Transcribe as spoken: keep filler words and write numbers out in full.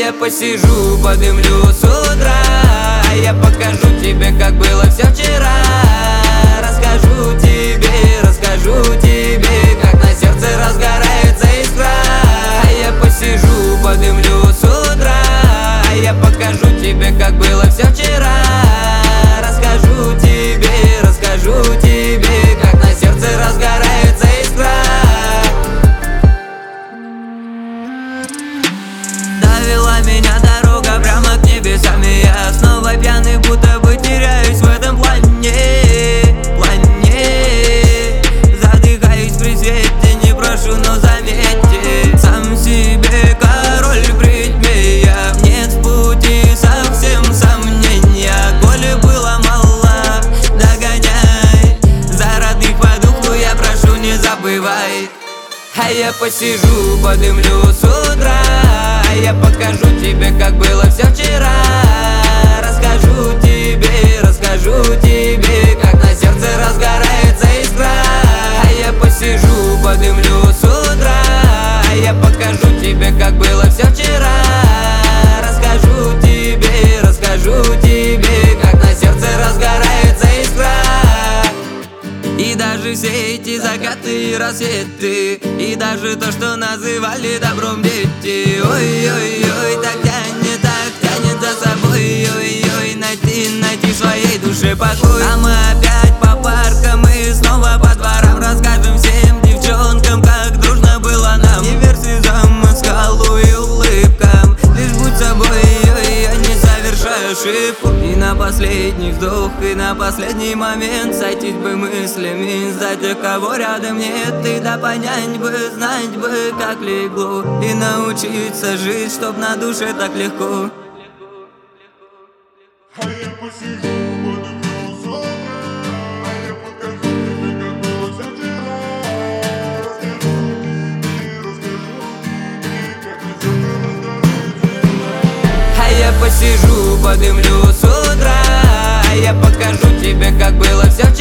я посижу, подымлю с утра, а я покажу тебе, как было все вчера. Расскажу тебе, расскажу тебе, как на сердце разгорается искра. А я посижу, подымлю с утра, а я покажу тебе, как было все вчера. Расскажу тебе, расскажу тебе, как на сердце разгорается искра. Довела меня дорога прямо к небесам, и я снова пьяный, будто бы теряюсь в этом плане, плане. Задыхаюсь при свете, не прошу, но заметьте, сам себе король в ритме я. Нет в пути совсем сомнения, коли было мало, догоняй. За родных по духу я прошу, не забывай. А я посижу, подымлю с утра, а я покажу тебе, как было все вчера. Расскажу тебе, расскажу тебе, как на сердце разгорается искра. А я посижу, подымлю с утра, а я покажу тебе, как было все вчера. Расскажу тебе, расскажу тебе, как на сердце разгорается искра. И даже все эти закаты и рассветы, и даже то, что называли добром дети. Ой-ой-ой, так тянет, так тянет за собой. Ой-ой, найти, найти в своей душе покой. А мы опять по паркам и снова по дворам расскажем всем девчонкам, как дружно было нам. Не верь слезам, скалу и улыбкам, лишь будь собой, ой-ой, не совершай ошибку. И на последний вдох, и на последний момент сойтись бы мыслями за тех, кого рядом нет. И да понять бы, знать бы, как легло, и научиться жить, чтоб на душе так легко. А я посижу, подымлю с утра, а я покажу тебе, как было все вчера. Расскажу тебе, расскажу тебе, как на сердце разгорается искра. А я посижу, подымлю с утра, а я покажу тебе, как было все